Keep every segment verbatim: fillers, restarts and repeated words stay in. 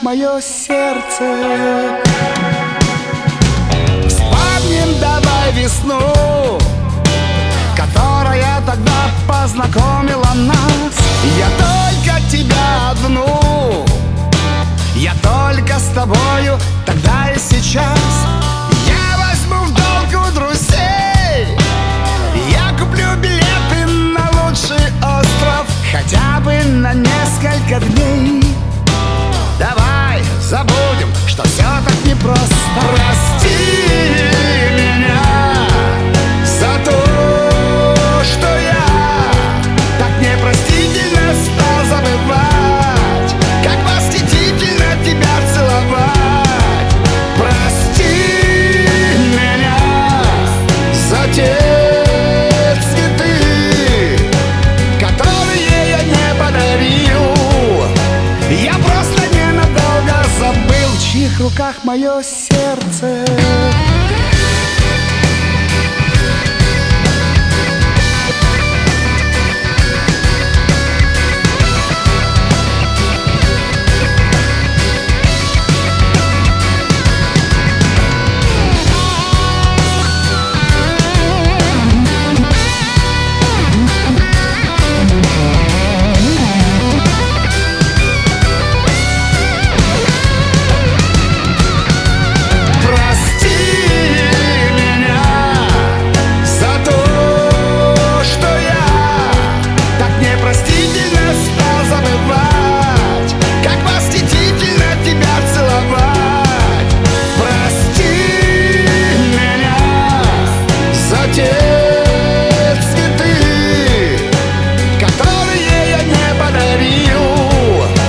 мое сердце. Вспомним давай весну, которая тогда познакомила нас. Я только тебя одну, я только с тобою тогда и сейчас. Я возьму в долг у друзей, я куплю билеты на лучший остров, хотя бы на несколько дней. Давай забудем, что все так непросто. Прости меня за то, что я так непростительно стал забывать, как восхитительно тебя целовать. Прости меня за те цветы, которые я не подарил. Я просто ненадолго забыл, в чьих руках мое сердце.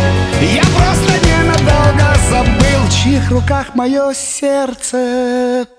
В чьих руках мое сердце.